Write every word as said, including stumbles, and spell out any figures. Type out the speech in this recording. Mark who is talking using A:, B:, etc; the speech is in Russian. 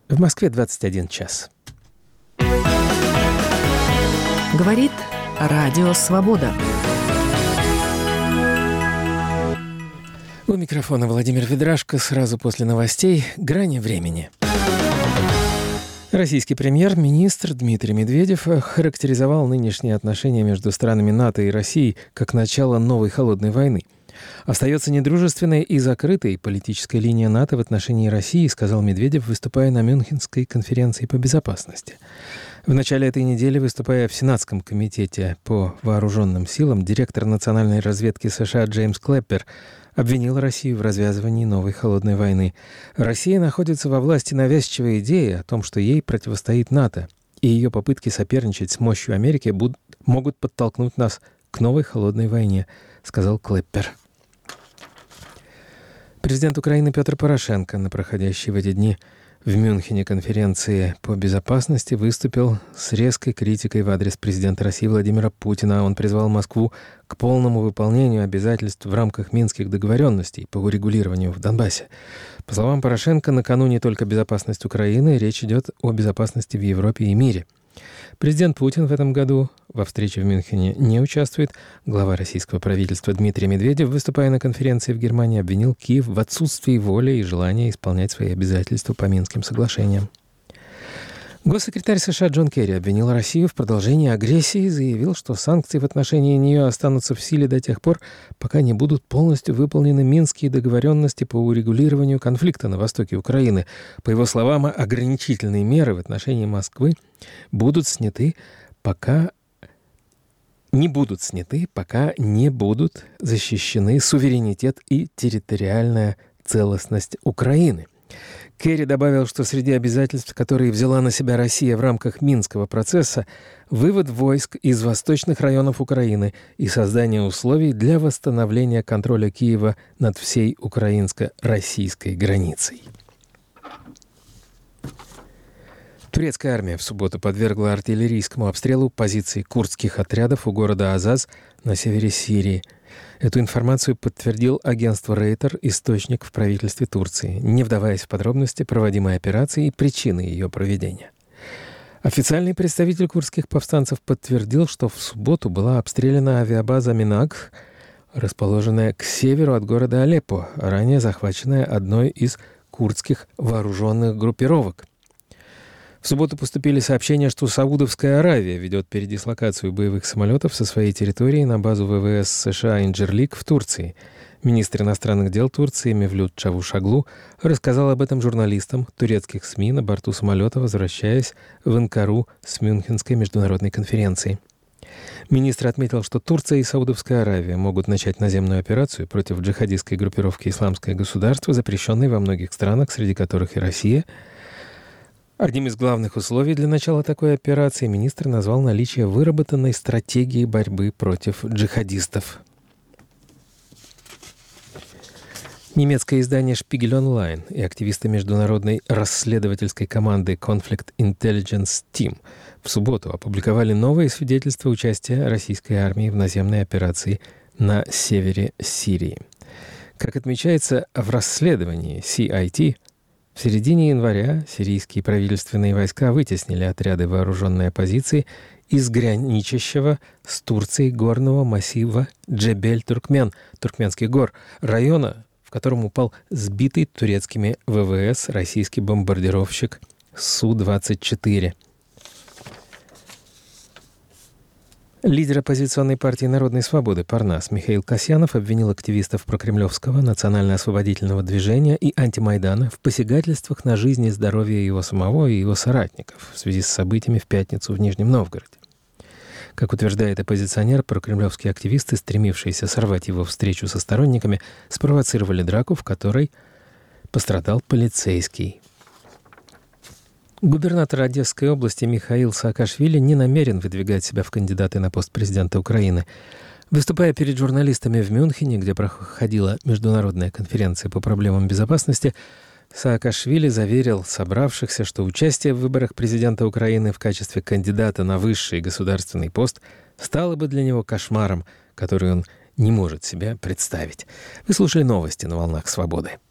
A: В Москве двадцать один час.
B: Говорит Радио Свобода.
A: У микрофона Владимир Ведрашко. Сразу после новостей «Грани времени». Российский премьер-министр Дмитрий Медведев характеризовал нынешние отношения между странами НАТО и Россией как начало новой холодной войны. «Остается недружественной и закрытой политическая линия НАТО в отношении России», сказал Медведев, выступая на Мюнхенской конференции по безопасности. В начале этой недели, выступая в Сенатском комитете по вооруженным силам, директор национальной разведки США Джеймс Клэппер обвинил Россию в развязывании новой холодной войны. Россия находится во власти навязчивой идеи о том, что ей противостоит НАТО, и ее попытки соперничать с мощью Америки будут, могут подтолкнуть нас к новой холодной войне, сказал Клэппер. Президент Украины Петр Порошенко на проходящей в эти дни в Мюнхене конференции по безопасности выступил с резкой критикой в адрес президента России Владимира Путина. Он призвал Москву к полному выполнению обязательств в рамках Минских договоренностей по урегулированию в Донбассе. По словам Порошенко, на кону не только безопасность Украины, речь идет о безопасности в Европе и мире. Президент Путин в этом году во встрече в Мюнхене не участвует. Глава российского правительства Дмитрий Медведев, выступая на конференции в Германии, обвинил Киев в отсутствии воли и желания исполнять свои обязательства по Минским соглашениям. Госсекретарь США Джон Керри обвинил Россию в продолжении агрессии и заявил, что санкции в отношении нее останутся в силе до тех пор, пока не будут полностью выполнены Минские договоренности по урегулированию конфликта на востоке Украины. По его словам, ограничительные меры в отношении Москвы будут сняты, пока не будут сняты, пока не будут защищены суверенитет и территориальная целостность Украины. Керри добавил, что среди обязательств, которые взяла на себя Россия в рамках Минского процесса, вывод войск из восточных районов Украины и создание условий для восстановления контроля Киева над всей украинско-российской границей. Турецкая армия в субботу подвергла артиллерийскому обстрелу позиции курдских отрядов у города Азаз на севере Сирии. Эту информацию подтвердил агентство Рейтер, источник в правительстве Турции, не вдаваясь в подробности проводимой операции и причины ее проведения. Официальный представитель курдских повстанцев подтвердил, что в субботу была обстреляна авиабаза Минаг, расположенная к северу от города Алеппо, ранее захваченная одной из курдских вооруженных группировок. В субботу поступили сообщения, что Саудовская Аравия ведет передислокацию боевых самолетов со своей территории на базу ВВС США Инджерлик в Турции. Министр иностранных дел Турции Мевлют Чавушоглу рассказал об этом журналистам турецких СМИ на борту самолета, возвращаясь в Анкару с Мюнхенской международной конференции. Министр отметил, что Турция и Саудовская Аравия могут начать наземную операцию против джихадистской группировки «Исламское государство», запрещенной во многих странах, среди которых и Россия. Одним из главных условий для начала такой операции министр назвал наличие выработанной стратегии борьбы против джихадистов. Немецкое издание «Шпигель Онлайн» и активисты международной расследовательской команды Conflict Intelligence Team в субботу опубликовали новые свидетельства участия российской армии в наземной операции на севере Сирии. Как отмечается в расследовании си ай ти, в середине января сирийские правительственные войска вытеснили отряды вооруженной оппозиции из граничащего с Турцией горного массива Джебель-Туркмен, Туркменских гор, района, в котором упал сбитый турецкими ВВС российский бомбардировщик Су двадцать четыре. Лидер оппозиционной партии «Народной свободы» Парнас Михаил Касьянов обвинил активистов прокремлевского национально-освободительного движения и антимайдана в посягательствах на жизнь и здоровье его самого и его соратников в связи с событиями в пятницу в Нижнем Новгороде. Как утверждает оппозиционер, прокремлевские активисты, стремившиеся сорвать его встречу со сторонниками, спровоцировали драку, в которой пострадал полицейский. Губернатор Одесской области Михаил Саакашвили не намерен выдвигать себя в кандидаты на пост президента Украины. Выступая перед журналистами в Мюнхене, где проходила международная конференция по проблемам безопасности, Саакашвили заверил собравшихся, что участие в выборах президента Украины в качестве кандидата на высший государственный пост стало бы для него кошмаром, который он не может себе представить. Вы слушали новости на «Волнах Свободы».